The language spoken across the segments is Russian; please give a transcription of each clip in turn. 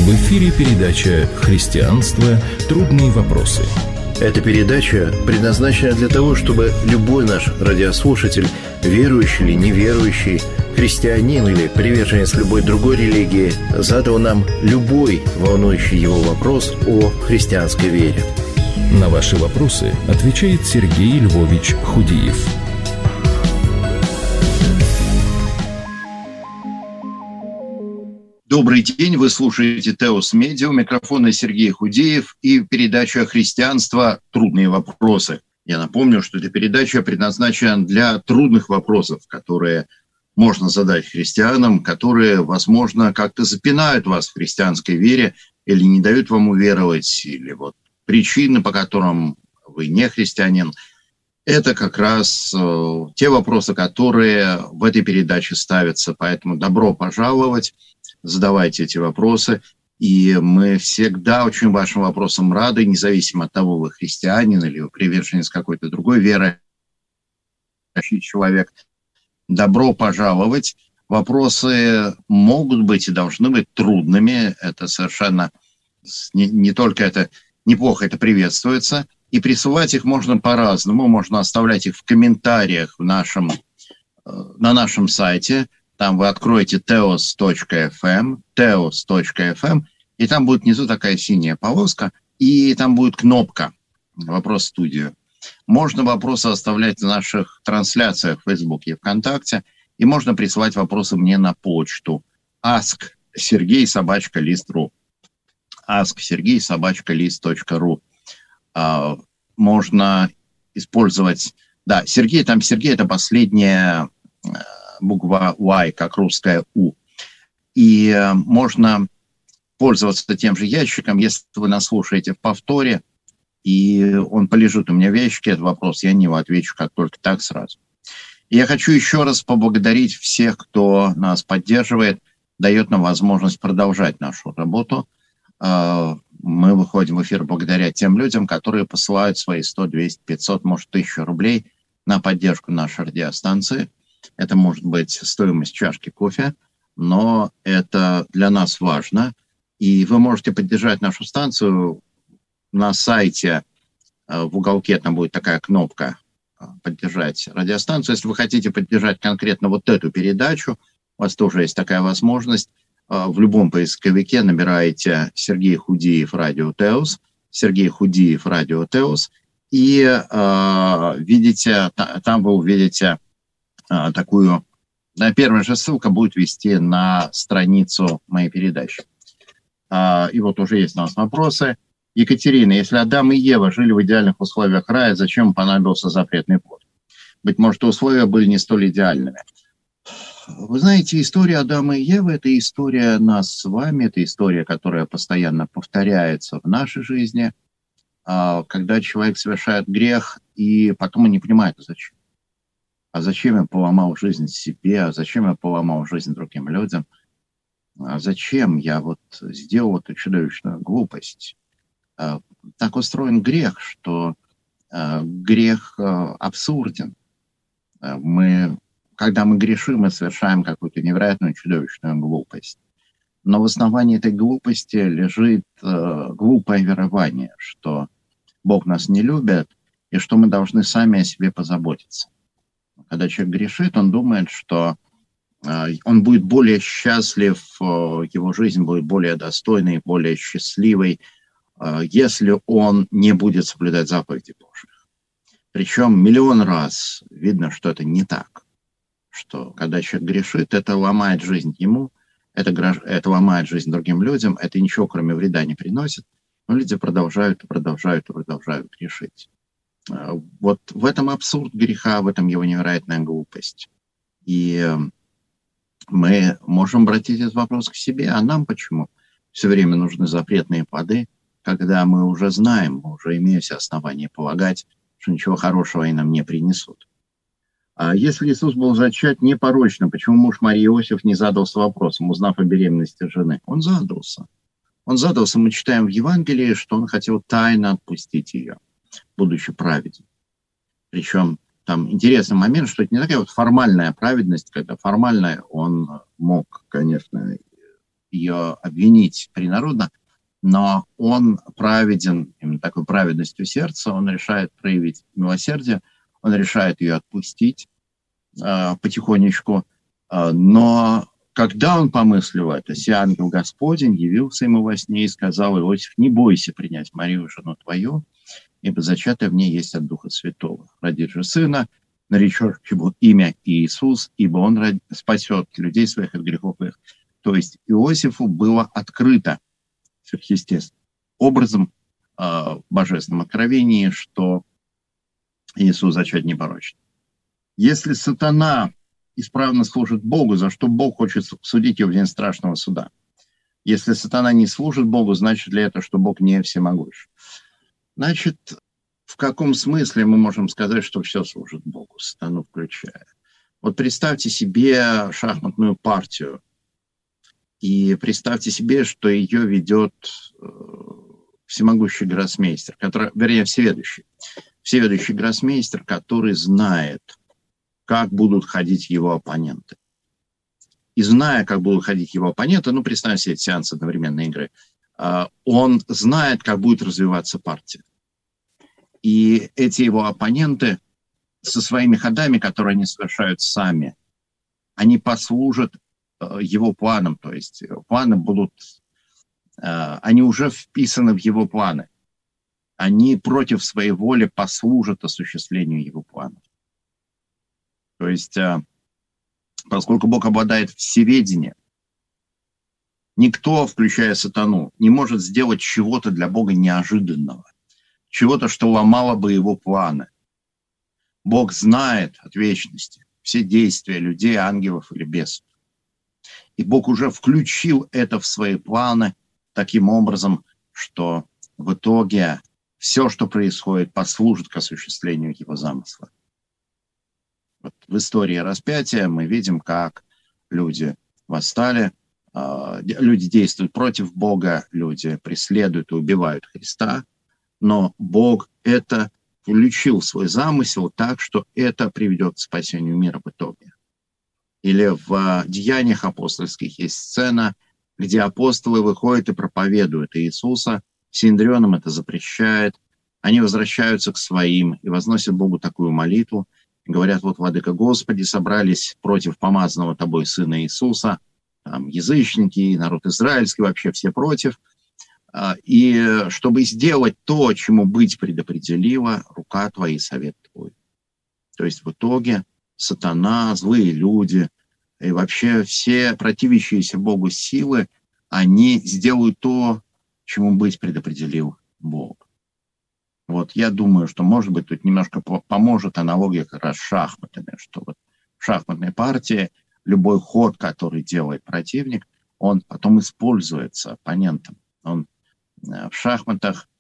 В эфире передача «Христианство. Трудные вопросы». Эта передача предназначена для того, чтобы любой наш радиослушатель, верующий или неверующий, христианин или приверженец любой другой религии, задал нам любой волнующий его вопрос о христианской вере. На ваши вопросы отвечает Сергей Львович Худиев. Добрый день, вы слушаете Теос Медиа, у микрофона Сергей Худеев и передача «Христианство. Трудные вопросы». Я напомню, что эта передача предназначена для трудных вопросов, которые можно задать христианам, которые, возможно, как-то запинают вас в христианской вере или не дают вам уверовать, или вот причины, по которым вы не христианин. Это как раз те вопросы, которые в этой передаче ставятся. Поэтому добро пожаловать. Задавайте эти вопросы, и мы всегда очень вашим вопросам рады, независимо от того, вы христианин или вы приверженец какой-то другой веры, человек. Добро пожаловать. Вопросы могут быть и должны быть трудными. Это совершенно не только это неплохо, это приветствуется. И присылать их можно по-разному. Можно оставлять их в комментариях на нашем сайте. Там вы откроете teos.fm, и там будет внизу такая синяя полоска, и там будет кнопка «Вопрос в студию». Можно вопросы оставлять в наших трансляциях в Facebook и ВКонтакте, и можно присылать вопросы мне на почту ask@sergey@list.ru ask@sergey@list.ru Можно использовать... Да, Сергей это последняя... буква Y, как русская У. И можно пользоваться тем же ящиком, если вы нас слушаете в повторе, и он полежит у меня в ящике, этот вопрос, я на него отвечу как только так сразу. И я хочу еще раз поблагодарить всех, кто нас поддерживает, дает нам возможность продолжать нашу работу. Мы выходим в эфир благодаря тем людям, которые посылают свои 100, 200, 500, может, 1000 рублей на поддержку нашей радиостанции. Это может быть стоимость чашки кофе, но это для нас важно. И вы можете поддержать нашу станцию на сайте. В уголке там будет такая кнопка «Поддержать радиостанцию». Если вы хотите поддержать конкретно вот эту передачу, у вас тоже есть такая возможность. В любом поисковике набираете «Сергей Худиев. Радио Теос», «Сергей Худиев. Радио Теос», и видите, там вы увидите такую... Первая же ссылка будет вести на страницу моей передачи. И вот уже есть у нас вопросы. Екатерина, если Адам и Ева жили в идеальных условиях рая, зачем понадобился запретный плод? Быть может, условия были не столь идеальными. Вы знаете, история Адама и Евы – это история нас с вами, это история, которая постоянно повторяется в нашей жизни, когда человек совершает грех, и потом он не понимает, зачем. А зачем я поломал жизнь себе? А зачем я поломал жизнь другим людям? А зачем я вот сделал эту чудовищную глупость? Так устроен грех, что грех абсурден. Когда мы грешим, мы совершаем какую-то невероятную чудовищную глупость. Но в основании этой глупости лежит глупое верование, что Бог нас не любит и что мы должны сами о себе позаботиться. Когда человек грешит, он думает, что он будет более счастлив, его жизнь будет более достойной, более счастливой, если он не будет соблюдать заповеди Божьих. Причем миллион раз видно, что это не так. Что когда человек грешит, это ломает жизнь ему, это ломает жизнь другим людям, это ничего кроме вреда не приносит, но люди продолжают грешить. Вот в этом абсурд греха, в этом его невероятная глупость. И мы можем обратить этот вопрос к себе, а нам почему все время нужны запретные плоды, когда мы уже знаем, мы уже имеем все основания полагать, что ничего хорошего они нам не принесут. А если Иисус был зачат непорочно, почему муж Марии Иосиф не задался вопросом, узнав о беременности жены? Он задался. Мы читаем в Евангелии, что он хотел тайно отпустить ее, будучи праведен. Причем там интересный момент, что это не такая вот формальная праведность, когда формально он мог, конечно, ее обвинить принародно, но он праведен, именно такой праведностью сердца, он решает проявить милосердие, он решает ее отпустить потихонечку, но когда он помыслил это, сей ангел Господень явился ему во сне и сказал: Иосиф, не бойся принять Марию, жену твою, ибо зачатое в ней есть от Духа Святого. Родит же сына, наречешь ему имя Иисус, ибо он спасет людей своих от грехов их. То есть Иосифу было открыто сверхъестественным образом в божественном откровении, что Иисус зачат непорочный. Если сатана исправно служит Богу, за что Бог хочет судить его в день страшного суда? Если сатана не служит Богу, значит ли это, что Бог не всемогущ? Значит, в каком смысле мы можем сказать, что все служит Богу, сатану включая? Вот представьте себе шахматную партию, и представьте себе, что ее ведет всемогущий гроссмейстер, всеведущий гроссмейстер, который знает, как будут ходить его оппоненты. И зная, как будут ходить его оппоненты, представьте себе сеанс одновременной игры, он знает, как будет развиваться партия. И эти его оппоненты со своими ходами, которые они совершают сами, они послужат его планам, то есть планы будут, они уже вписаны в его планы. Они против своей воли послужат осуществлению его планов. То есть, поскольку Бог обладает всеведением, никто, включая сатану, не может сделать чего-то для Бога неожиданного, чего-то, что ломало бы его планы. Бог знает от вечности все действия людей, ангелов или бесов. И Бог уже включил это в свои планы таким образом, что в итоге все, что происходит, послужит к осуществлению его замысла. Вот в истории распятия мы видим, как люди восстали, люди действуют против Бога, люди преследуют и убивают Христа, но Бог это включил в свой замысел так, что это приведет к спасению мира в итоге. Или в Деяниях апостольских есть сцена, где апостолы выходят и проповедуют Иисуса, Синедрионам это запрещает, они возвращаются к своим и возносят Богу такую молитву, говорят: вот, Владыка Господи, собрались против помазанного Тобой Сына Иисуса, там, язычники, народ израильский, вообще все против. И чтобы сделать то, чему быть предопределила, рука Твоя и совет Твой. То есть в итоге сатана, злые люди и вообще все противящиеся Богу силы, они сделают то, чему быть предопределил Бог. Вот я думаю, что, может быть, тут немножко поможет аналогия как раз с шахматами, что вот в шахматной партии любой ход, который делает противник, он потом используется оппонентом. В шахматах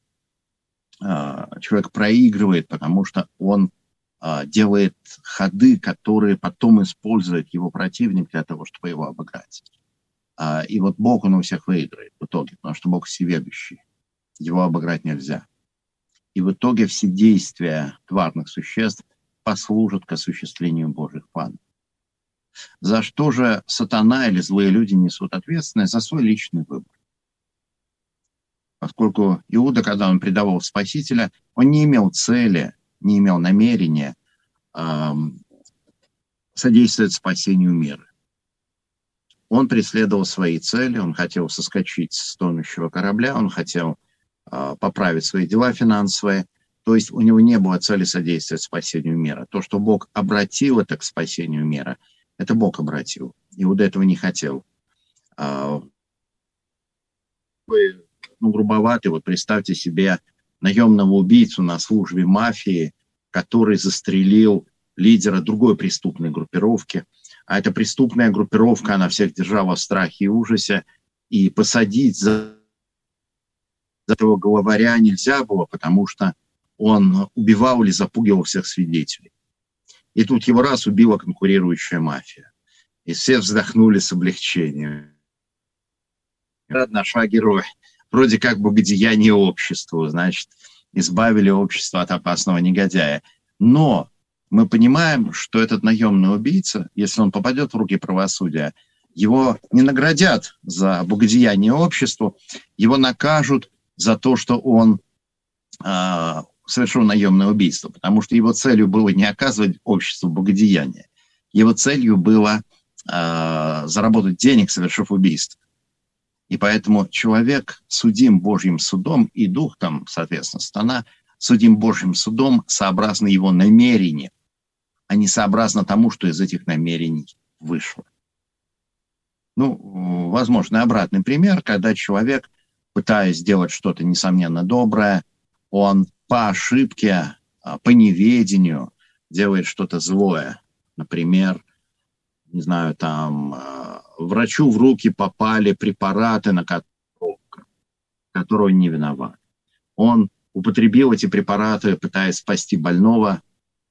человек проигрывает, потому что он делает ходы, которые потом использует его противник для того, чтобы его обыграть. И вот Бог, он у всех выиграет в итоге, потому что Бог всеведущий. Его обыграть нельзя. И в итоге все действия тварных существ послужат к осуществлению Божьих планов. За что же сатана или злые люди несут ответственность? За свой личный выбор. Поскольку Иуда, когда он предавал Спасителя, он не имел цели, не имел намерения содействовать спасению мира. Он преследовал свои цели, он хотел соскочить с тонущего корабля, он хотел поправить свои дела финансовые. То есть у него не было цели содействовать спасению мира. То, что Бог обратил это к спасению мира, это Бог обратил. Иуда этого не хотел. Грубоватый, вот представьте себе наемного убийцу на службе мафии, который застрелил лидера другой преступной группировки. А эта преступная группировка, она всех держала в страхе и ужасе. И посадить за этого главаря нельзя было, потому что он убивал или запугивал всех свидетелей. И тут его раз убила конкурирующая мафия. И все вздохнули с облегчением. Нашего героя. Вроде как богодеяние обществу, значит, избавили общество от опасного негодяя. Но мы понимаем, что этот наемный убийца, если он попадет в руки правосудия, Его не наградят за богодеяние обществу, его накажут за то, что он совершил наемное убийство, потому что его целью было не оказывать обществу богодеяние. Его целью было заработать денег, совершив убийство. И поэтому человек судим Божьим судом, и дух там, соответственно, сатана, судим Божьим судом сообразно его намерениям, а не сообразно тому, что из этих намерений вышло. Ну, возможно, обратный пример, когда человек, пытаясь сделать что-то, несомненно, доброе, он по ошибке, по неведению делает что-то злое. Например, не знаю, там, врачу в руки попали препараты, на которые он не виноват. Он употребил эти препараты, пытаясь спасти больного,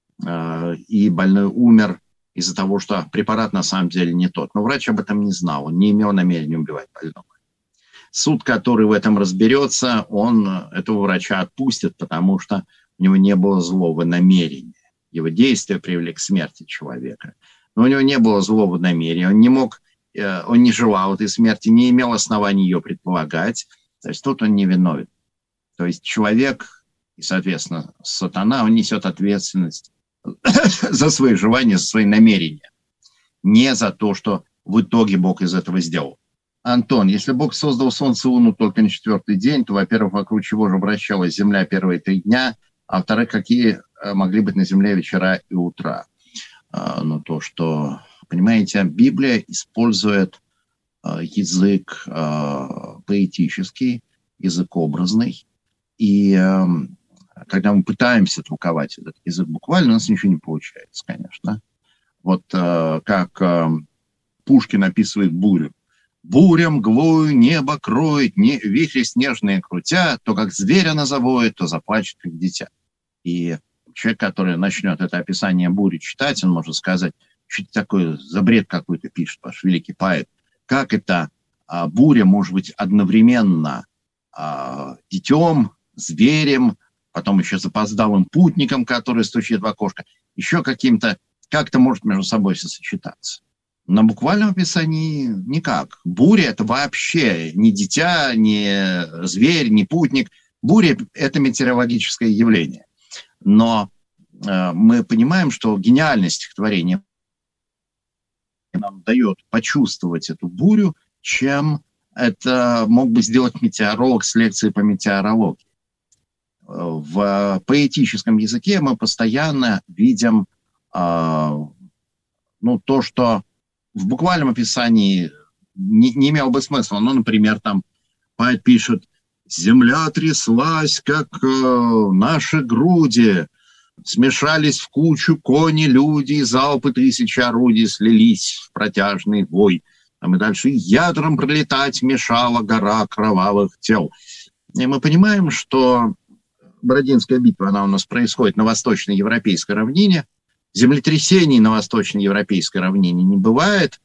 и больной умер из-за того, что препарат на самом деле не тот. Но врач об этом не знал, он не имел намерения убивать больного. Суд, который в этом разберется, он этого врача отпустит, потому что у него не было злого намерения. Его действия привели к смерти человека. Но у него не было злого намерения, он не желал этой смерти, не имел оснований ее предполагать. То есть тут он не виновен. То есть человек, и, соответственно, сатана, он несет ответственность за свои желания, за свои намерения. Не за то, что в итоге Бог из этого сделал. Антон, если Бог создал Солнце и Луну только на 4-й день, то, во-первых, вокруг чего же вращалась Земля первые 3 дня, а во-вторых, какие могли быть на Земле вечера и утра? Ну, то, что, понимаете, Библия использует язык поэтический, язык образный, и когда мы пытаемся толковать этот язык буквально, у нас ничего не получается, конечно. Вот как Пушкин описывает бурю. «Буря мглою небо кроет, вихри снежные крутя, то как зверь она завоет, то заплачет, как дитя». И человек, который начнет это описание бури читать, он может сказать, что это такое за бред какой-то пишет ваш великий поэт. Как это буря может быть одновременно детем, зверем, потом еще запоздалым путником, который стучит в окошко, еще каким-то, как-то может между собой все сочетаться. На буквальном описании никак. Буря – это вообще не дитя, не зверь, не путник. Буря – это метеорологическое явление. Но мы понимаем, что гениальность стихотворения нам дает почувствовать эту бурю, чем это мог бы сделать метеоролог с лекцией по метеорологии. В поэтическом языке мы постоянно видим то, что в буквальном описании не имело бы смысла. Ну, например, там поэт пишет: «Земля тряслась, как наши груди, смешались в кучу кони, люди, и залпы 1000 орудий слились в протяжный вой». Там и дальше: «Ядром пролетать мешала гора кровавых тел». И мы понимаем, что Бородинская битва, она у нас происходит на восточноевропейской равнине. Землетрясений на восточноевропейской равнине не бывает.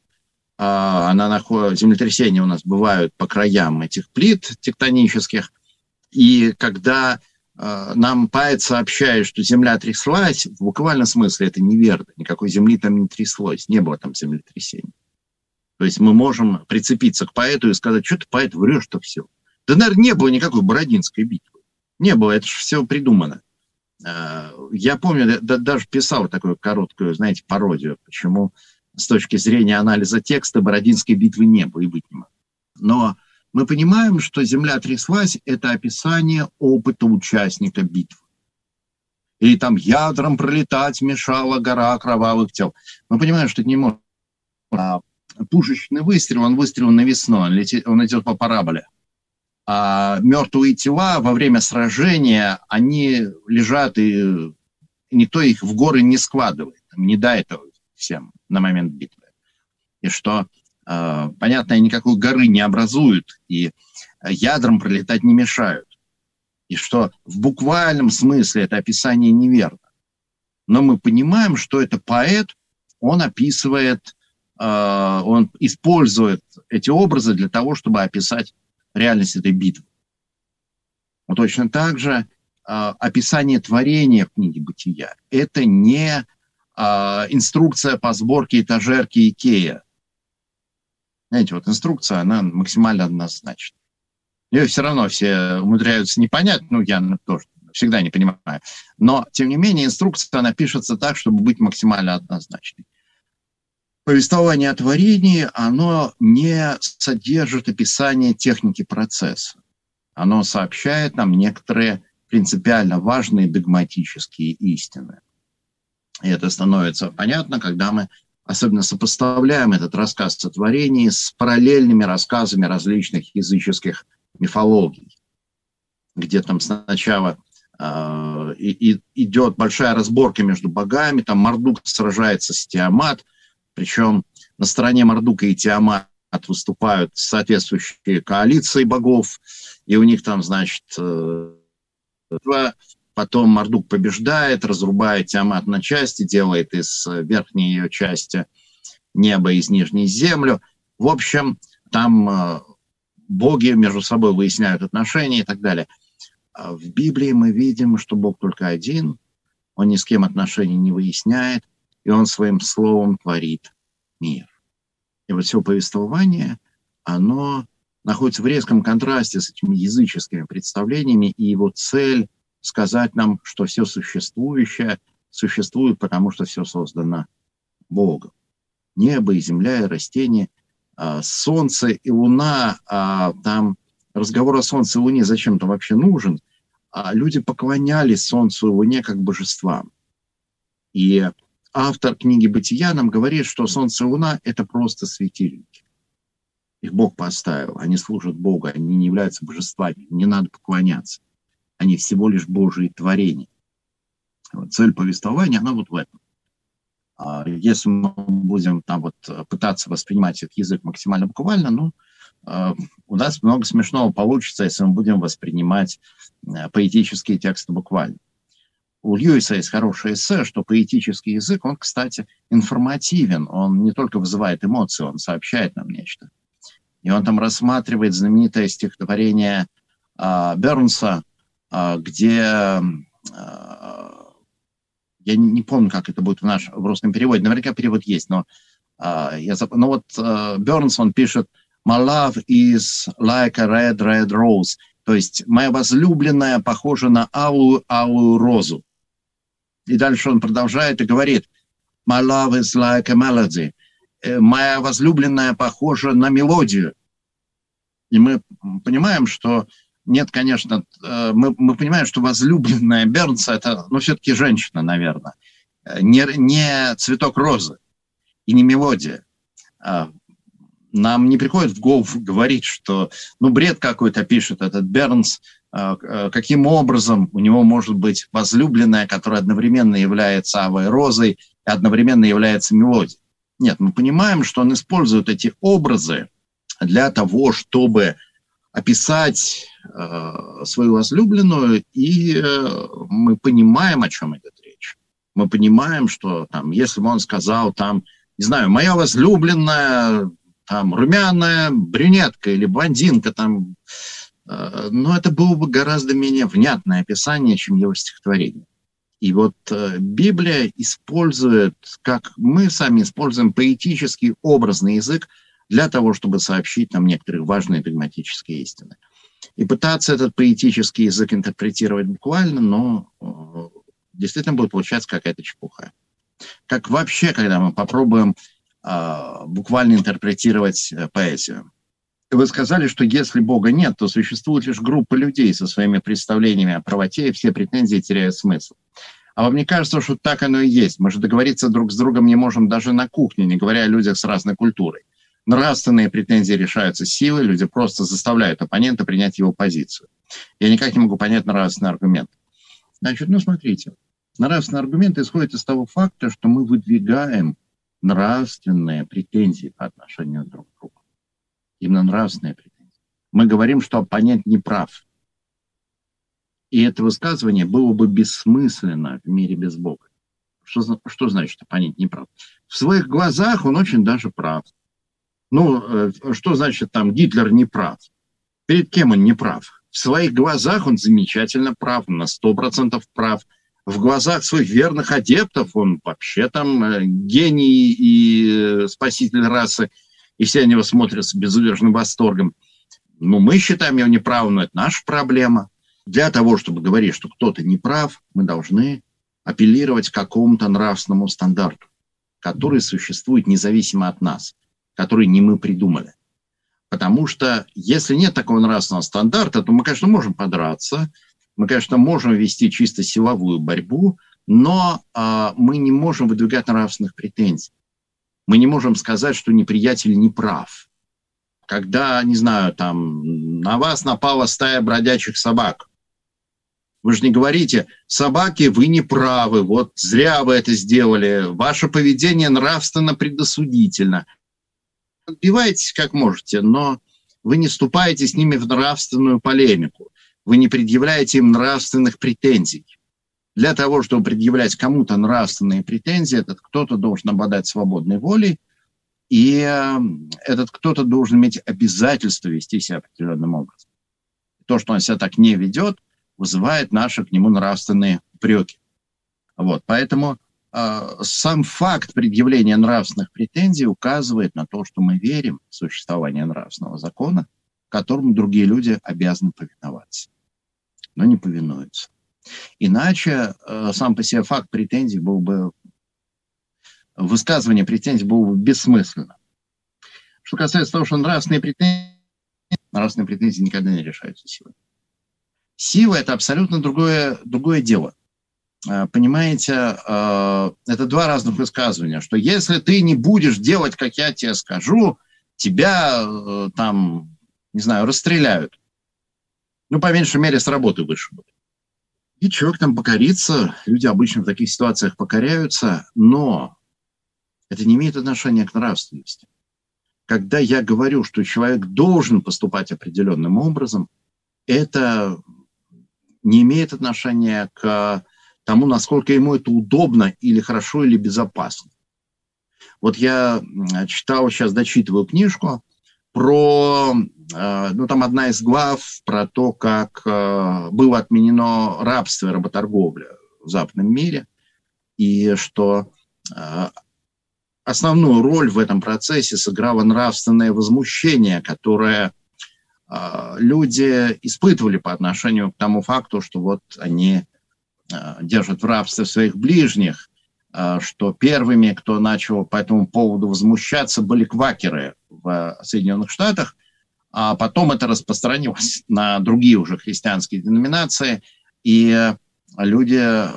Землетрясения у нас бывают по краям этих плит тектонических. И когда нам поэт сообщает, что земля тряслась, в буквальном смысле это неверно. Никакой земли там не тряслось, не было там землетрясений. То есть мы можем прицепиться к поэту и сказать: что ты, поэт, врешь-то все. Да, наверное, не было никакой Бородинской битвы. Не было, это же все придумано. Я помню, даже писал такую короткую, знаете, пародию, почему с точки зрения анализа текста Бородинской битвы не было и быть не могло. Но мы понимаем, что земля тряслась – это описание опыта участника битвы. Или там ядром пролетать мешала гора кровавых тел. Мы понимаем, что это не может. Пушечный выстрел, он выстрел навесной, он идет по параболе. А мертвые тела во время сражения, они лежат, и никто их в горы не складывает. Не до этого всем на момент битвы. И что, понятно, никакой горы не образуют, и ядрам пролетать не мешают. И что в буквальном смысле это описание неверно. Но мы понимаем, что это поэт, он описывает, он использует эти образы для того, чтобы описать реальность этой битвы. Но точно так же описание творения в книге «Бытия» – это не инструкция по сборке этажерки Икея. Знаете, вот инструкция, она максимально однозначна. Ее все равно все умудряются не понять, я тоже всегда не понимаю. Но, тем не менее, инструкция, она пишется так, чтобы быть максимально однозначной. Повествование о творении, оно не содержит описание техники процесса. Оно сообщает нам некоторые принципиально важные догматические истины. И это становится понятно, когда мы особенно сопоставляем этот рассказ о творении с параллельными рассказами различных языческих мифологий, где там сначала идет большая разборка между богами, там Мардук сражается с Тиамат, причем на стороне Мардука и Тиамат выступают соответствующие коалиции богов, и у них там, значит, потом Мардук побеждает, разрубает Тиамат на части, делает из верхней ее части небо, из нижней землю. В общем, там боги между собой выясняют отношения и так далее. А в Библии мы видим, что Бог только один, он ни с кем отношений не выясняет, и он своим словом творит мир. И вот все повествование, оно находится в резком контрасте с этими языческими представлениями, и его цель сказать нам, что все существующее существует, потому что все создано Богом. Небо и земля, и растения, солнце и луна, там разговор о солнце и луне зачем-то вообще нужен, люди поклонялись солнцу и луне как божествам. И автор книги «Бытия» нам говорит, что солнце и луна – это просто светильники. Их Бог поставил, они служат Богу, они не являются божествами, не надо поклоняться. Они всего лишь Божьи творения. Вот цель повествования, она вот в этом. Если мы будем там вот пытаться воспринимать этот язык максимально буквально, у нас много смешного получится, если мы будем воспринимать поэтические тексты буквально. У Льюиса есть хорошее эссе, что поэтический язык, он, кстати, информативен, он не только вызывает эмоции, он сообщает нам нечто. И он там рассматривает знаменитое стихотворение Бернса, где... Я не помню, как это будет в русском переводе. Наверняка перевод есть, но Бернс, он пишет «My love is like a red, red rose». То есть «моя возлюбленная похожа на алую розу». И дальше он продолжает и говорит «My love is like a melody». «Моя возлюбленная похожа на мелодию». И мы понимаем, что... Нет, конечно, мы понимаем, что возлюбленная Бернса – это, все-таки женщина, наверное. Не цветок розы и не мелодия. Нам не приходит в голову говорить, что, бред какой-то пишет этот Бернс, каким образом у него может быть возлюбленная, которая одновременно является алой розой и одновременно является мелодией. Нет, мы понимаем, что он использует эти образы для того, чтобы описать свою возлюбленную, и мы понимаем, о чем идет речь. Мы понимаем, что если бы он сказал, не знаю, моя возлюбленная, румяная брюнетка или блондинка, но это было бы гораздо менее внятное описание, чем его стихотворение. И вот Библия использует, как мы сами используем, поэтический образный язык для того, чтобы сообщить нам некоторые важные догматические истины. И пытаться этот поэтический язык интерпретировать буквально, действительно будет получаться какая-то чепуха. Как вообще, когда мы попробуем буквально интерпретировать поэзию. Вы сказали, что если Бога нет, то существует лишь группа людей со своими представлениями о правоте, и все претензии теряют смысл. А вам не кажется, что так оно и есть? Мы же договориться друг с другом не можем даже на кухне, не говоря о людях с разной культурой. Нравственные претензии решаются силой, люди просто заставляют оппонента принять его позицию. Я никак не могу понять нравственный аргумент. Значит, смотрите, нравственный аргумент исходит из того факта, что мы выдвигаем нравственные претензии по отношению друг к другу. Именно нравственные претензии. Мы говорим, что оппонент не прав. И это высказывание было бы бессмысленно в мире без Бога. Что значит оппонент не прав? В своих глазах он очень даже прав. Что значит Гитлер не прав? Перед кем он не прав? В своих глазах он замечательно прав, на 100% прав. В глазах своих верных адептов он вообще гений и спаситель расы и все на него смотрят с безудержным восторгом. Ну, мы считаем его неправым, но это наша проблема. Для того, чтобы говорить, что кто-то неправ, мы должны апеллировать к какому-то нравственному стандарту, который существует независимо от нас, который не мы придумали. Потому что если нет такого нравственного стандарта, то мы, конечно, можем подраться, мы, конечно, можем вести чисто силовую борьбу, но мы не можем выдвигать нравственных претензий. Мы не можем сказать, что неприятель не прав. Когда, не знаю, там на вас напала стая бродячих собак, вы же не говорите: собаки, вы не правы, вот зря вы это сделали, ваше поведение нравственно предосудительно. Отбивайтесь как можете, но вы не вступаете с ними в нравственную полемику, вы не предъявляете им нравственных претензий. Для того, чтобы предъявлять кому-то нравственные претензии, этот кто-то должен обладать свободной волей, и этот кто-то должен иметь обязательство вести себя определенным образом. То, что он себя так не ведет, вызывает наши к нему нравственные упреки. Вот. Поэтому сам факт предъявления нравственных претензий указывает на то, что мы верим в существование нравственного закона, которому другие люди обязаны повиноваться, но не повинуются. Иначе сам по себе факт претензий был бы, высказывание претензий было бы бессмысленно. Что касается того, что нравственные претензии никогда не решаются силой. Сила – это абсолютно другое дело. Понимаете, это два разных высказывания, что если ты не будешь делать, как я тебе скажу, тебя там, не знаю, расстреляют. Ну, по меньшей мере, с работы вышибут. И человек там покорится, люди обычно в таких ситуациях покоряются, но это не имеет отношения к нравственности. Когда я говорю, что человек должен поступать определенным образом, это не имеет отношения к тому, насколько ему это удобно или хорошо, или безопасно. Вот я читал, сейчас дочитываю книжку про, ну там одна из глав про то, как было отменено рабство и работорговля в западном мире, и что основную роль в этом процессе сыграло нравственное возмущение, которое люди испытывали по отношению к тому факту, что вот они держат в рабстве своих ближних, что первыми, кто начал по этому поводу возмущаться, были квакеры в Соединенных Штатах, а потом это распространилось на другие уже христианские деноминации, и люди,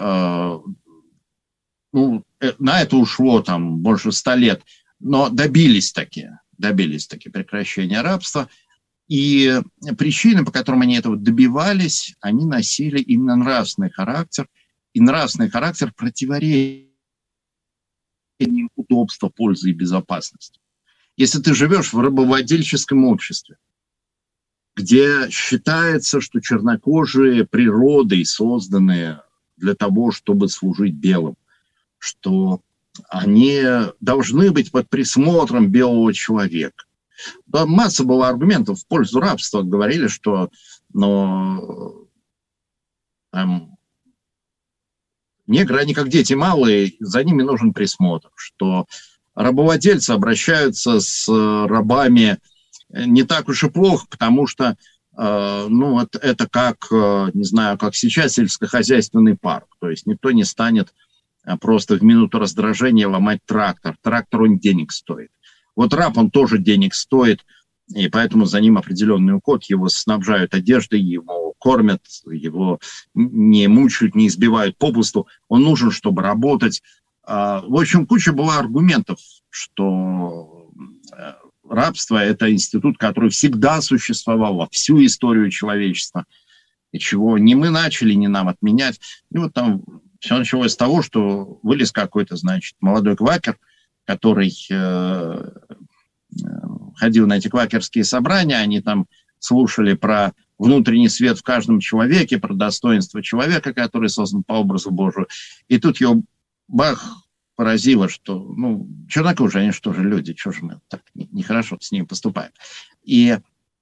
ну, на это ушло там больше 100 лет, но добились таки прекращения рабства, и причины, по которым они этого добивались, они носили именно нравственный характер, и нравственный характер противоречит удобства, пользы и безопасности. Если ты живешь в рабовладельческом обществе, где считается, что чернокожие природой созданы для того, чтобы служить белым, что они должны быть под присмотром белого человека. Да, масса была аргументов в пользу рабства. Говорили, что негры, они как дети малые, за ними нужен присмотр, что рабовладельцы обращаются с рабами не так уж и плохо, потому что ну, это как, не знаю, как сейчас сельскохозяйственный парк. То есть никто не станет просто в минуту раздражения ломать трактор. Трактор, он денег стоит. Вот раб, он тоже денег стоит, и поэтому за ним определенный уход, его снабжают одеждой, его кормят, его не мучают, не избивают попусту. Он нужен, чтобы работать. В общем, куча была аргументов, что рабство – это институт, который всегда существовал во всю историю человечества, и чего не мы начали, не нам отменять. И вот там все началось с того, что вылез какой-то, значит, молодой квакер, который ходил на эти квакерские собрания, они там слушали про внутренний свет в каждом человеке, про достоинство человека, который создан по образу Божию. И тут его бах поразило, что, ну, чернокожие, они что же люди, что же мы так нехорошо с ними поступаем. И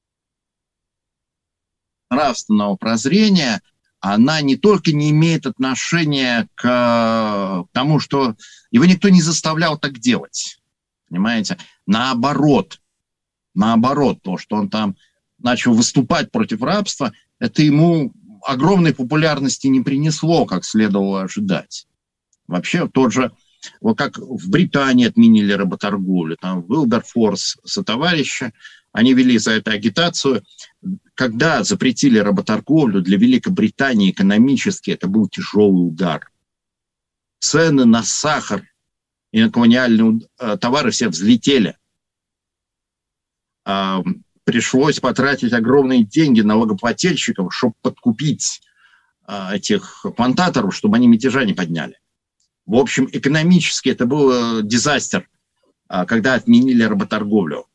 нравственного прозрения, она не только не имеет отношения к тому, что его никто не заставлял так делать, понимаете? Наоборот, Наоборот, то, что он там начал выступать против рабства, это ему огромной популярности не принесло, как следовало ожидать. Вообще, тот же, вот как в Британии отменили работорговлю, там Уилберфорс сотоварищи, они вели за это агитацию. Когда запретили работорговлю, для Великобритании экономически это был тяжелый удар. Цены на сахар и на колониальные товары все взлетели. Пришлось потратить огромные деньги налогоплательщиков, чтобы подкупить этих плантаторов, чтобы они мятежа не подняли. В общем, экономически это был дизастер, когда отменили работорговлю.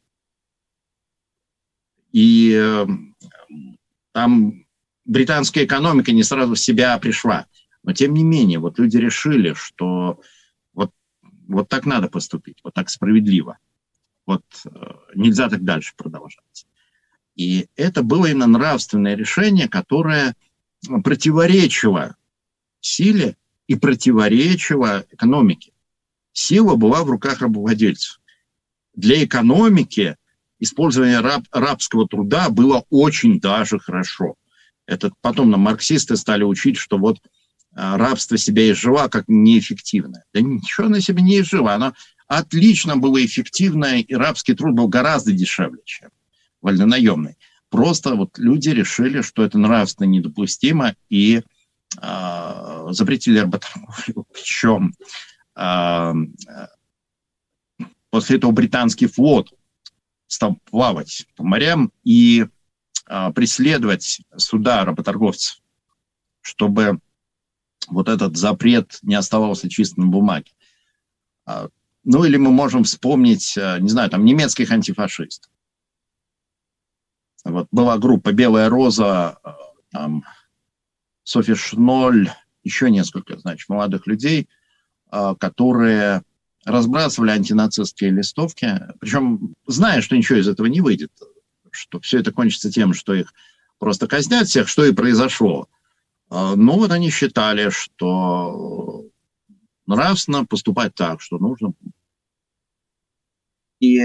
И там британская экономика не сразу в себя пришла. Но тем не менее, вот люди решили, что вот так надо поступить, вот так справедливо. Вот нельзя так дальше продолжать. И это было именно нравственное решение, которое противоречило силе и противоречило экономике. Сила была в руках рабовладельцев. Для экономики использование рабского труда было очень даже хорошо. Это потом нам марксисты стали учить, что вот рабство себя изжила как неэффективное. Да ничего она себя не изжила. Она отлично было эффективное, и рабский труд был гораздо дешевле, чем вольнонаемный. Просто вот люди решили, что это нравственно недопустимо, и запретили работорговлю. Причем после этого британский флот стал плавать по морям и преследовать суда работорговцев, чтобы вот этот запрет не оставался чисто на бумаге. Ну, или мы можем вспомнить, не знаю, там, немецких антифашистов. Вот была группа «Белая роза», там, Софи Шноль, еще несколько, значит, молодых людей, которые разбрасывали антинацистские листовки, причем зная, что ничего из этого не выйдет, что все это кончится тем, что их просто казнят всех, что и произошло. Но вот они считали, что нравственно поступать так, что нужно. И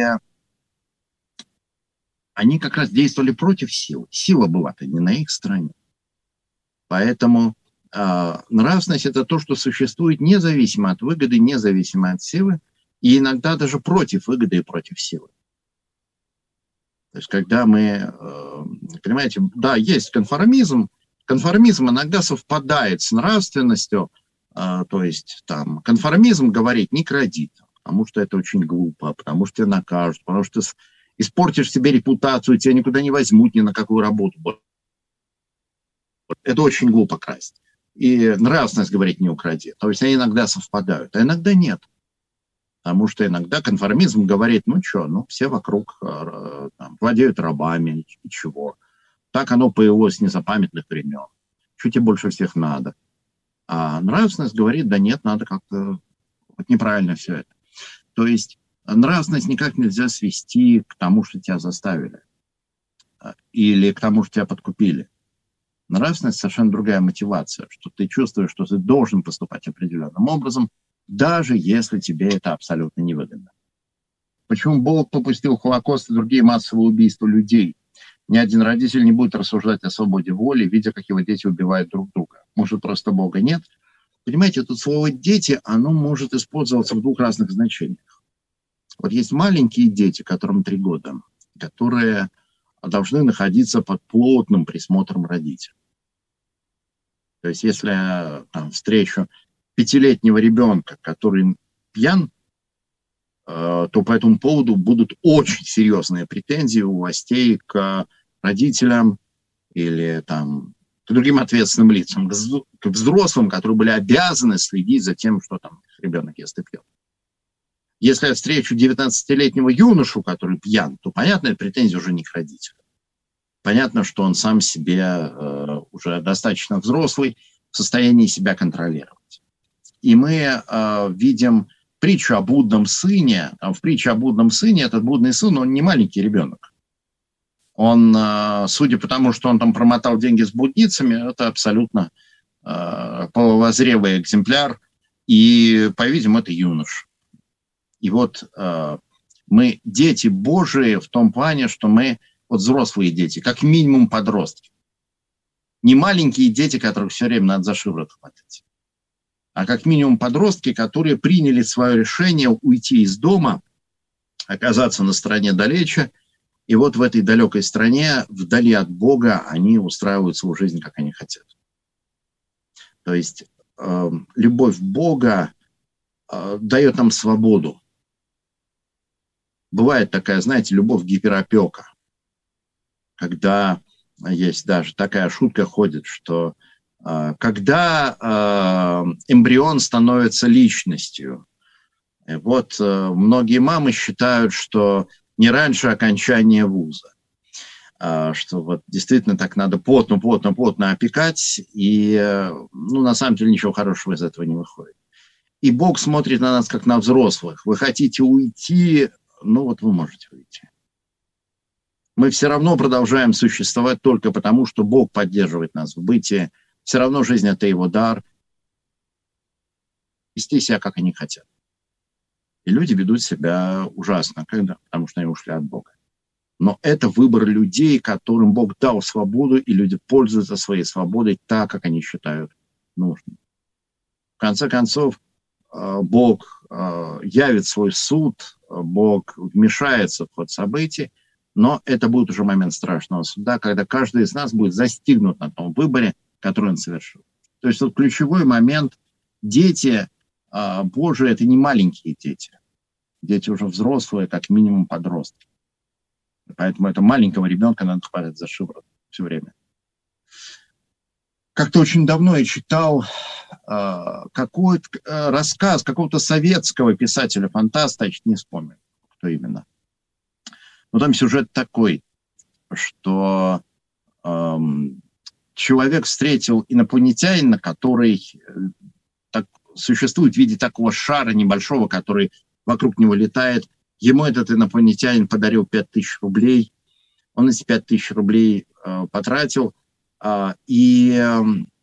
они как раз действовали против силы. Сила была-то не на их стороне. Поэтому нравственность – это то, что существует независимо от выгоды, независимо от силы, и иногда даже против выгоды и против силы. То есть, когда мы, понимаете, да, есть конформизм иногда совпадает с нравственностью, то есть, там, конформизм говорит «не кради», потому что это очень глупо, потому что тебя накажут, потому что ты испортишь себе репутацию, тебя никуда не возьмут ни на какую работу. Это очень глупо красть. И нравственность говорит «не укради». То есть они иногда совпадают, а иногда нет. Потому что иногда конформизм говорит, ну что, ну все вокруг там, владеют рабами, и чего. Так оно появилось с незапамятных времен. Что тебе больше всех надо? А нравственность говорит, да нет, надо как-то... Вот неправильно все это. То есть нравственность никак нельзя свести к тому, что тебя заставили. Или к тому, что тебя подкупили. Нравственность совершенно другая мотивация, что ты чувствуешь, что ты должен поступать определенным образом, даже если тебе это абсолютно невыгодно. Почему Бог попустил Холокост и другие массовые убийства людей? Ни один родитель не будет рассуждать о свободе воли, видя, как его дети убивают друг друга. Может, просто Бога нет? Понимаете, тут слово «дети», оно может использоваться в двух разных значениях. Вот есть маленькие дети, которым 3 года, которые должны находиться под плотным присмотром родителей. То есть если я там встречу 5-летнего ребенка, который пьян, то по этому поводу будут очень серьезные претензии у властей к родителям или там, к другим ответственным лицам, к взрослым, которые были обязаны следить за тем, что там ребенок ест и пьет. Если я встречу 19-летнего юношу, который пьян, то, понятно, эта претензия уже не к родителям. Понятно, что он сам себе уже достаточно взрослый, в состоянии себя контролировать. И мы видим притчу о блудном сыне. В притче о блудном сыне этот блудный сын, он не маленький ребенок. Он, судя по тому, что он там промотал деньги с блудницами, это абсолютно половозрелый экземпляр. И, по-видимому, это юнош. И вот Мы дети Божии в том плане, что мы вот взрослые дети, как минимум подростки. Не маленькие дети, которых все время надо за шиворот хватать, а как минимум подростки, которые приняли свое решение уйти из дома, оказаться на стороне далече, и вот в этой далекой стране, вдали от Бога, они устраивают свою жизнь, как они хотят. То есть любовь Бога дает нам свободу. Бывает такая, знаете, любовь гиперопека, когда есть даже такая шутка ходит, что когда эмбрион становится личностью, вот многие мамы считают, что не раньше окончания вуза, что вот действительно так надо плотно опекать, и на самом деле ничего хорошего из этого не выходит. И Бог смотрит на нас как на взрослых. Вы хотите уйти, вот вы можете уйти. Мы все равно продолжаем существовать только потому, что Бог поддерживает нас в бытии. Все равно жизнь – это Его дар. Вести себя, как они хотят. И люди ведут себя ужасно, потому что они ушли от Бога. Но это выбор людей, которым Бог дал свободу, и люди пользуются своей свободой так, как они считают нужным. В конце концов, Бог явит свой суд, Бог вмешается в ход событий, но это будет уже момент страшного суда, когда каждый из нас будет застигнут на том выборе, который он совершил. То есть вот ключевой момент – дети Божии – это не маленькие дети. Дети уже взрослые, как минимум подростки. Поэтому этого маленького ребенка надо хватать за шиворот все время. Как-то очень давно я читал какой-то рассказ какого-то советского писателя-фантаста, я не вспомню, кто именно. Но там сюжет такой, что человек встретил инопланетянина, который существует в виде такого шара небольшого, который вокруг него летает. Ему этот инопланетянин подарил 5000 рублей. Он эти 5000 рублей потратил. И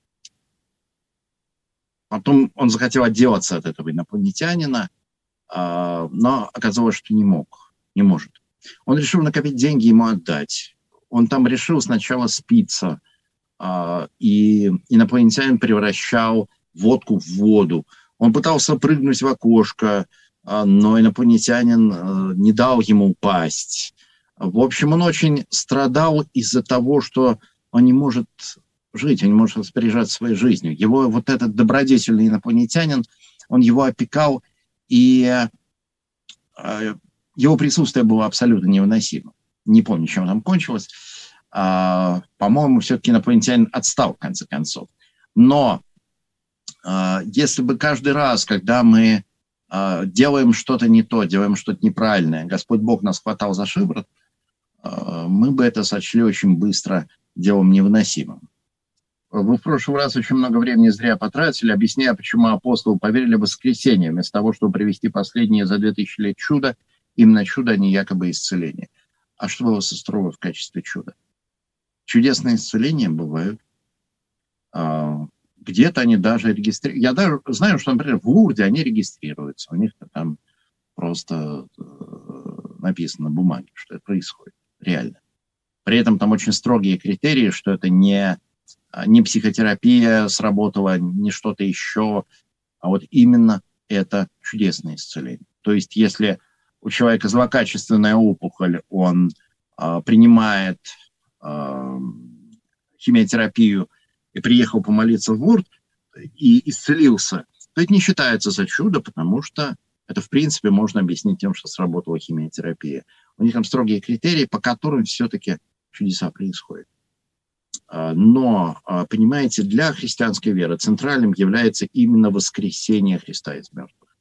потом он захотел отделаться от этого инопланетянина, но оказалось, что не может. Он решил накопить деньги, ему отдать. Он там решил сначала спиться, и инопланетянин превращал водку в воду. Он пытался прыгнуть в окошко, но инопланетянин не дал ему упасть. В общем, он очень страдал из-за того, что он не может жить, он не может распоряжаться своей жизнью. Его вот этот добродетельный инопланетянин, он его опекал, и его присутствие было абсолютно невыносимо. Не помню, чем там кончилось. По-моему, все-таки инопланетянин отстал, в конце концов. Но если бы каждый раз, когда мы делаем что-то не то, делаем что-то неправильное, Господь Бог нас хватал за шиворот, мы бы это сочли очень быстро делом невыносимым. Вы в прошлый раз очень много времени зря потратили, объясняя, почему апостолы поверили в воскресение, вместо того, чтобы привести последние за 2000 лет чудо, именно чудо, а не якобы исцеление. А что было устроено в качестве чуда? Чудесные исцеления бывают. Где-то они даже регистрируются. Я даже знаю, что, например, в Лурде они регистрируются. У них там просто написано на бумаге, что это происходит. Реально. При этом там очень строгие критерии, что это не психотерапия сработала, не что-то еще, а вот именно это чудесное исцеление. То есть если у человека злокачественная опухоль, он принимает химиотерапию и приехал помолиться в Лурд и исцелился, то это не считается за чудо, потому что это, в принципе, можно объяснить тем, что сработала химиотерапия. У них там строгие критерии, по которым все-таки чудеса происходят. Но, понимаете, для христианской веры центральным является именно воскресение Христа из мертвых.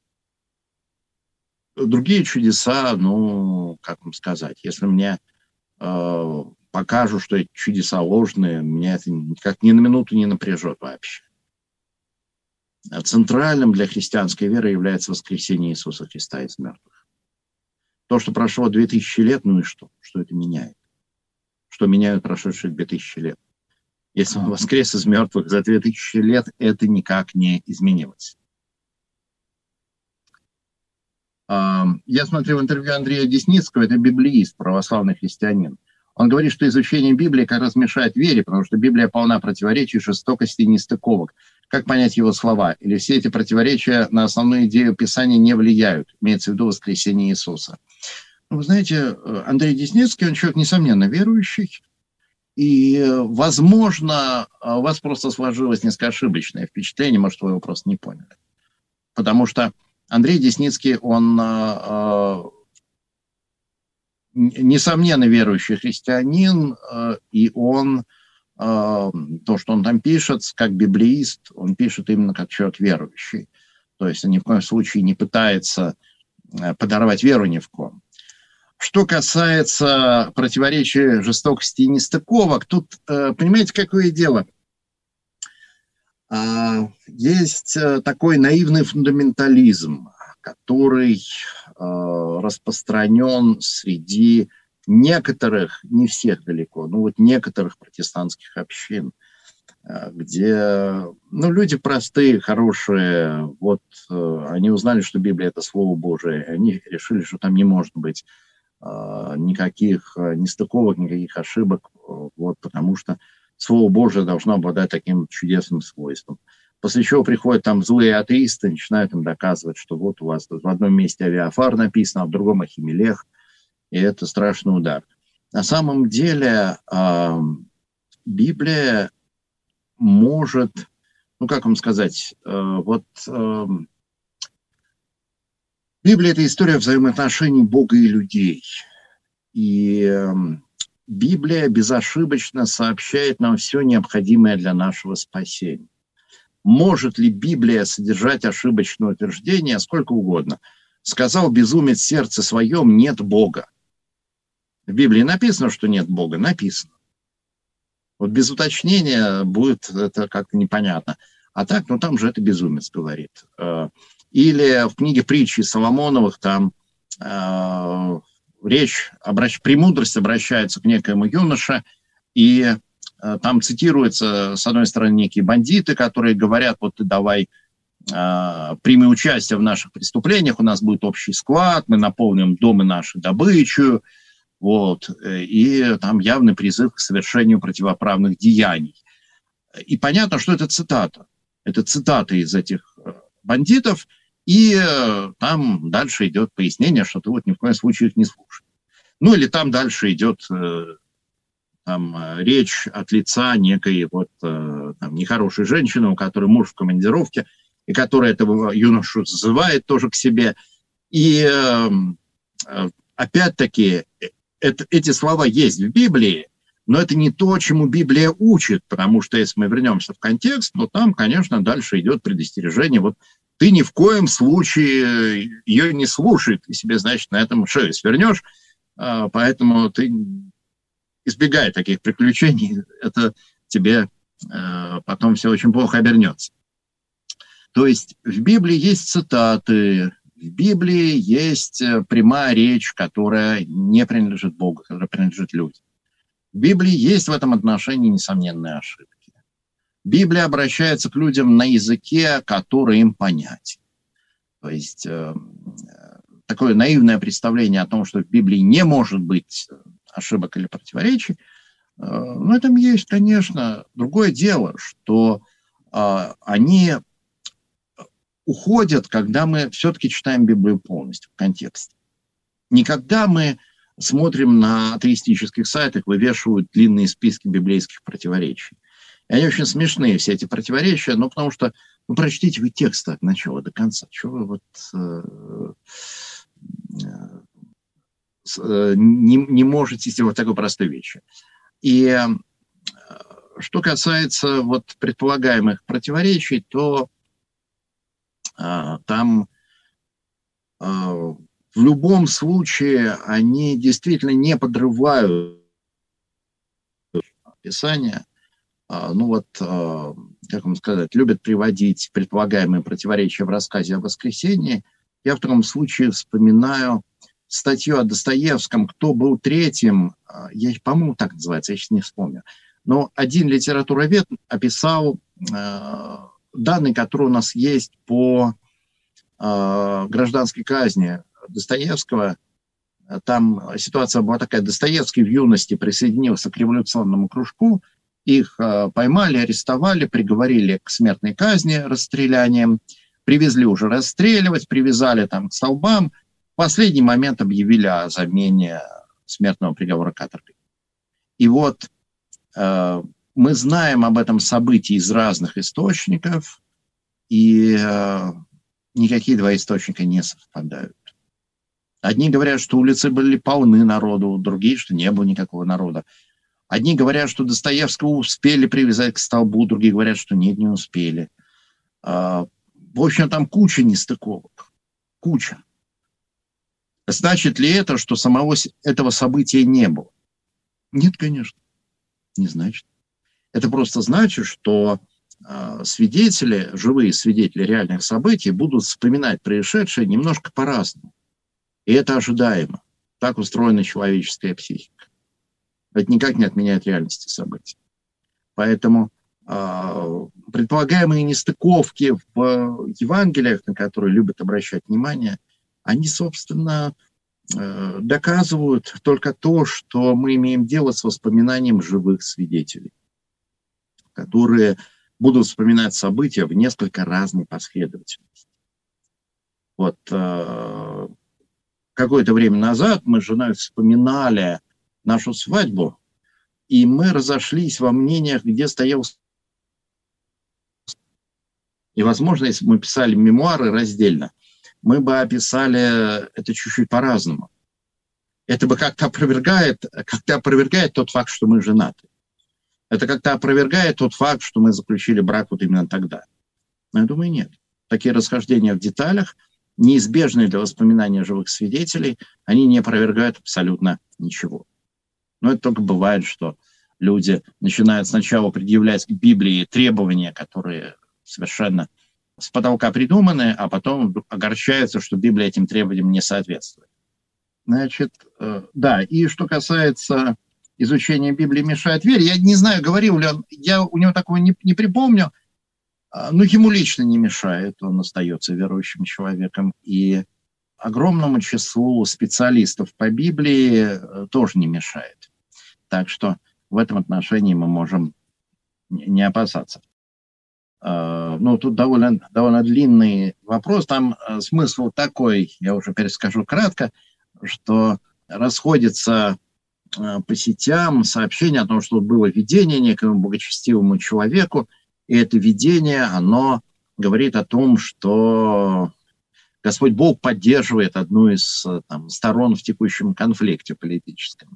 Другие чудеса, как вам сказать, если мне покажут, что эти чудеса ложные, меня это никак ни на минуту не напряжет вообще. Центральным для христианской веры является воскресение Иисуса Христа из мертвых. То, что прошло 2000 лет, и что? Что это меняет? Что меняют прошедшие 2000 лет? Если он воскрес из мертвых за 2000 лет, это никак не изменилось. Я смотрел интервью Андрея Десницкого, это библеист, православный христианин. Он говорит, что изучение Библии как раз мешает вере, потому что Библия полна противоречий, жестокости и нестыковок. Как понять его слова? Или все эти противоречия на основную идею Писания не влияют? Имеется в виду воскресение Иисуса. Вы знаете, Андрей Десницкий, он человек, несомненно, верующий. И, возможно, у вас просто сложилось несколько ошибочное впечатление, может, вы его просто не поняли. Потому что Андрей Десницкий, он, несомненно, верующий христианин, и он, то, что он там пишет, как библеист, он пишет именно как человек верующий. То есть он ни в коем случае не пытается подорвать веру ни в ком. Что касается противоречия, жестокости и нестыковок, тут, понимаете, какое дело? Есть такой наивный фундаментализм, который распространен среди некоторых, не всех далеко, но вот некоторых протестантских общин, где люди простые, хорошие, вот они узнали, что Библия – это Слово Божие, и они решили, что там не может быть никаких нестыковок, никаких ошибок, вот, потому что Слово Божие должно обладать таким чудесным свойством. После чего приходят там злые атеисты, начинают им доказывать, что вот у вас в одном месте Авиафар написано, а в другом Ахимелех, и это страшный удар. На самом деле Библия может, как вам сказать, Библия – это история взаимоотношений Бога и людей. И Библия безошибочно сообщает нам все необходимое для нашего спасения. Может ли Библия содержать ошибочное утверждение? Сколько угодно. Сказал безумец в сердце своем: нет Бога. В Библии написано, что нет Бога? Написано. Вот без уточнения будет это как-то непонятно. А так, там же это безумец говорит. Или в книге притчи Соломоновых там премудрость обращается к некоему юноше, и там цитируются, с одной стороны, некие бандиты, которые говорят: вот ты давай прими участие в наших преступлениях, у нас будет общий склад, мы наполним дома наши добычу, вот, и там явный призыв к совершению противоправных деяний. И понятно, что это цитата. Это цитата из этих бандитов, и там дальше идет пояснение, что ты вот ни в коем случае их не слушай. Или там дальше идет речь от лица некой нехорошей женщины, у которой муж в командировке, и которая этого юношу зазывает тоже к себе. И опять-таки эти слова есть в Библии, но это не то, чему Библия учит, потому что если мы вернемся в контекст, там, конечно, дальше идет предостережение. Вот ты ни в коем случае ее не слушай, ты себе, значит, на этом шею свернешь, поэтому ты избегай таких приключений, это тебе потом все очень плохо обернется. То есть в Библии есть цитаты, в Библии есть прямая речь, которая не принадлежит Богу, которая принадлежит людям. В Библии есть в этом отношении несомненные ошибки. Библия обращается к людям на языке, который им понятен. То есть такое наивное представление о том, что в Библии не может быть ошибок или противоречий, это есть, конечно. Другое дело, что они уходят, когда мы все-таки читаем Библию полностью в контексте. Не когда мы смотрим на атеистических сайтах, вывешивают длинные списки библейских противоречий. И они очень смешные, все эти противоречия, потому что, прочтите вы текст от начала до конца. Чего вы не можете сделать такой простой вещи. И что касается предполагаемых противоречий, то там в любом случае они действительно не подрывают Писание. Как вам сказать, любят приводить предполагаемые противоречия в рассказе о воскресении. Я в таком случае вспоминаю статью о Достоевском «Кто был третьим?», по-моему, так называется, я сейчас не вспомню. Но один литературовед описал данные, которые у нас есть по гражданской казни Достоевского. Там ситуация была такая. Достоевский в юности присоединился к революционному кружку. Их поймали, арестовали, приговорили к смертной казни расстрелянием. Привезли уже расстреливать, привязали там к столбам. В последний момент объявили о замене смертного приговора каторгой. И вот мы знаем об этом событии из разных источников, и никакие два источника не совпадают. Одни говорят, что улицы были полны народу, другие, что не было никакого народа. Одни говорят, что Достоевского успели привязать к столбу, другие говорят, что нет, не успели. В общем, там куча нестыковок. Куча. Значит ли это, что самого этого события не было? Нет, конечно. Не значит. Это просто значит, что свидетели, живые свидетели реальных событий будут вспоминать происшедшее немножко по-разному. И это ожидаемо. Так устроена человеческая психика. Это никак не отменяет реальности событий. Поэтому предполагаемые нестыковки в Евангелиях, на которые любят обращать внимание, они, собственно, доказывают только то, что мы имеем дело с воспоминанием живых свидетелей, которые будут вспоминать события в несколько разной последовательности. Вот какое-то время назад мы с женой вспоминали нашу свадьбу, и мы разошлись во мнениях, где стоял... И, возможно, если бы мы писали мемуары раздельно, мы бы описали это чуть-чуть по-разному. Это бы как-то опровергает тот факт, что мы женаты. Это как-то опровергает тот факт, что мы заключили брак вот именно тогда. Но я думаю, нет. Такие расхождения в деталях, неизбежные для воспоминания живых свидетелей, они не опровергают абсолютно ничего. Но это только бывает, что люди начинают сначала предъявлять к Библии требования, которые совершенно с потолка придуманы, а потом огорчаются, что Библия этим требованиям не соответствует. Значит, да, и что касается изучения Библии мешает вере, я не знаю, говорил ли он, я у него такого не припомню, но ему лично не мешает, он остается верующим человеком, и огромному числу специалистов по Библии тоже не мешает. Так что в этом отношении мы можем не опасаться. Ну, тут довольно длинный вопрос. Там смысл такой, я уже перескажу кратко, что расходится по сетям сообщение о том, что было видение некому благочестивому человеку, и это видение, оно говорит о том, что Господь Бог поддерживает одну из сторон в текущем конфликте политическом.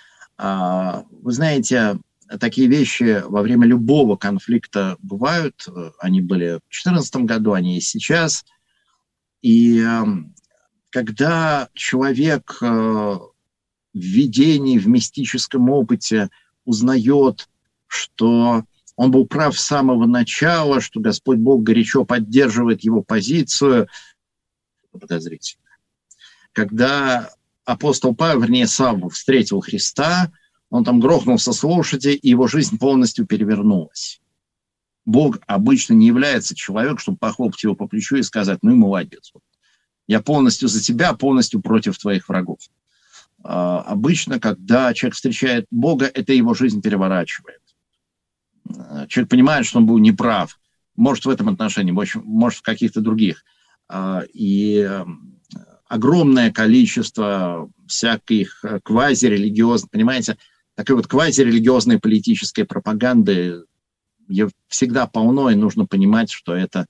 Вы знаете, такие вещи во время любого конфликта бывают. Они были в 2014 году, они и сейчас. И когда человек в видении, в мистическом опыте узнает, что он был прав с самого начала, что Господь Бог горячо поддерживает его позицию, подозрительно. Когда апостол Павел, вернее Савва, встретил Христа, он там грохнулся с лошади, и его жизнь полностью перевернулась. Бог обычно не является человеком, чтобы похлопать его по плечу и сказать: ну и молодец. Я полностью за тебя, полностью против твоих врагов. Обычно, когда человек встречает Бога, это его жизнь переворачивает. Человек понимает, что он был неправ. Может, в этом отношении, может, в каких-то других. И огромное количество всяких квазирелигиозных, понимаете, такой вот квазирелигиозной политической пропаганды всегда полно, и нужно понимать, что это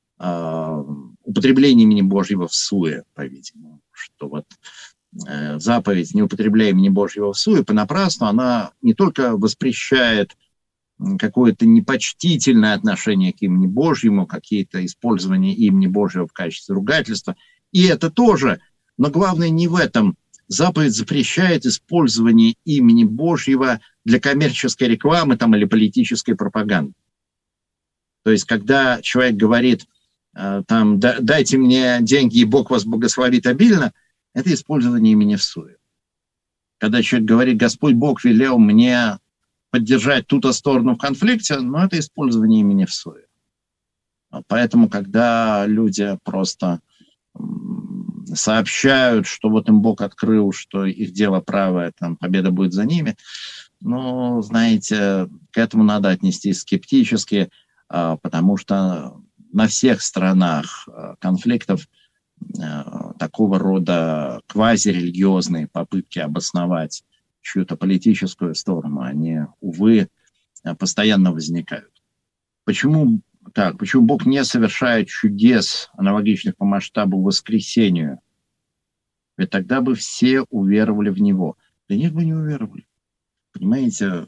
употребление имени Божьего всуе, по-видимому. Что вот заповедь «не употребляй имени Божьего всуе» понапрасну, она не только воспрещает какое-то непочтительное отношение к имени Божьему, какие-то использования имени Божьего в качестве ругательства, и это тоже, но главное не в этом. Заповедь запрещает использование имени Божьего для коммерческой рекламы или политической пропаганды. То есть, когда человек говорит, дайте мне деньги, и Бог вас благословит обильно, это использование имени всуе. Когда человек говорит, Господь Бог велел мне поддержать ту-то сторону в конфликте, но это использование имени всуе. Поэтому, когда люди просто сообщают, что вот им Бог открыл, что их дело правое, там победа будет за ними. Но, знаете, к этому надо отнестись скептически, потому что на всех сторонах конфликтов такого рода квазирелигиозные попытки обосновать чью-то политическую сторону, они, увы, постоянно возникают. Почему так? Почему Бог не совершает чудес, аналогичных по масштабу воскресению? Ведь тогда бы все уверовали в Него. Да нет, бы не уверовали. Понимаете,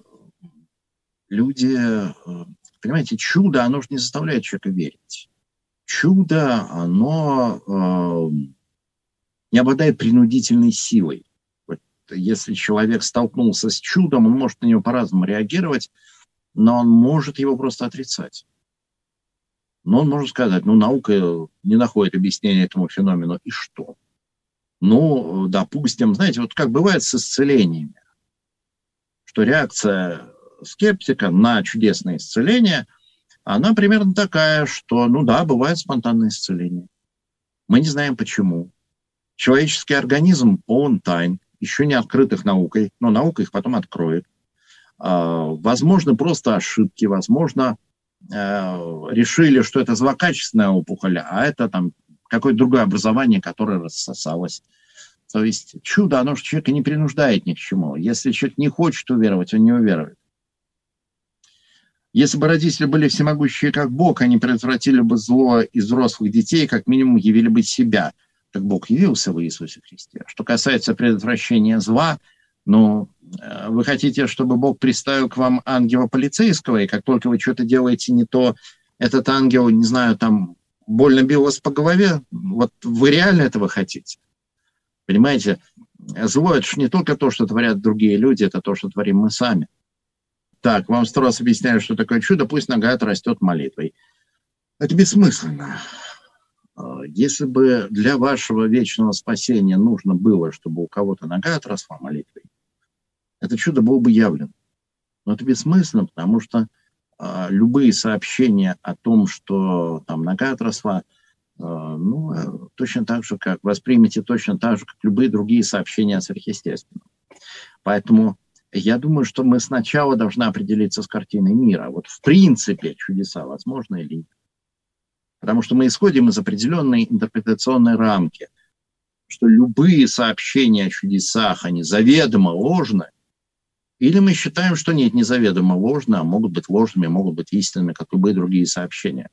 чудо, оно же не заставляет человека верить. Чудо, оно не обладает принудительной силой. Вот если человек столкнулся с чудом, он может на него по-разному реагировать, но он может его просто отрицать. Но он может сказать, наука не находит объяснения этому феномену, и что? Допустим, знаете, вот как бывает с исцелениями, что реакция скептика на чудесное исцеление, она примерно такая, что, бывает спонтанное исцеление. Мы не знаем почему. Человеческий организм полон тайн, еще не открытых наукой, но наука их потом откроет. Возможно, просто ошибки, возможно, решили, что это злокачественная опухоль, а это там какое-то другое образование, которое рассосалось. То есть чудо, оно же человека не принуждает ни к чему. Если человек не хочет уверовать, он не уверует. Если бы родители были всемогущие, как Бог, они предотвратили бы зло из взрослых детей, как минимум явили бы себя, как Бог явился в Иисусе Христе. Что касается предотвращения зла, вы хотите, чтобы Бог приставил к вам ангела полицейского, и как только вы что-то делаете не то, этот ангел, не знаю, там больно бил вас по голове, вот вы реально этого хотите? Понимаете, зло – это же не только то, что творят другие люди, это то, что творим мы сами. Так, вам 100 раз объясняю, что такое чудо, пусть нога растет молитвой. Это бессмысленно. Если бы для вашего вечного спасения нужно было, чтобы у кого-то нога отросла молитвой, это чудо было бы явлено. Но это бессмысленно, потому что любые сообщения о том, что там нога отросла, точно так же, как воспримите точно так же, как любые другие сообщения о сверхъестественном. Поэтому я думаю, что мы сначала должны определиться с картиной мира. Вот в принципе чудеса возможны или нет. Потому что мы исходим из определенной интерпретационной рамки, что любые сообщения о чудесах, они заведомо ложны, или мы считаем, что нет, не заведомо ложно, а могут быть ложными, могут быть истинными, как любые другие сообщения.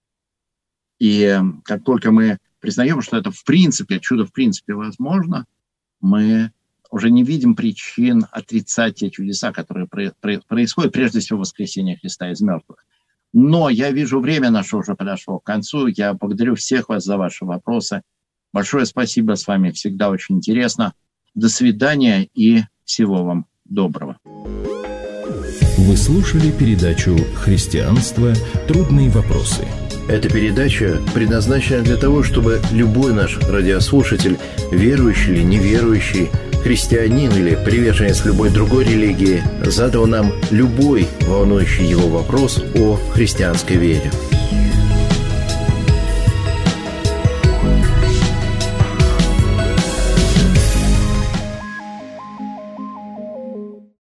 И как только мы признаем, что это в принципе, чудо в принципе возможно, мы уже не видим причин отрицать те чудеса, которые происходят, прежде всего, воскресение Христа из мертвых. Но я вижу, время наше уже подошло к концу. Я благодарю всех вас за ваши вопросы. Большое спасибо, с вами всегда очень интересно. До свидания и всего вам доброго. Вы слушали передачу «Христианство. Трудные вопросы». Эта передача предназначена для того, чтобы любой наш радиослушатель, верующий или неверующий, христианин или приверженец любой другой религии, задал нам любой волнующий его вопрос о христианской вере.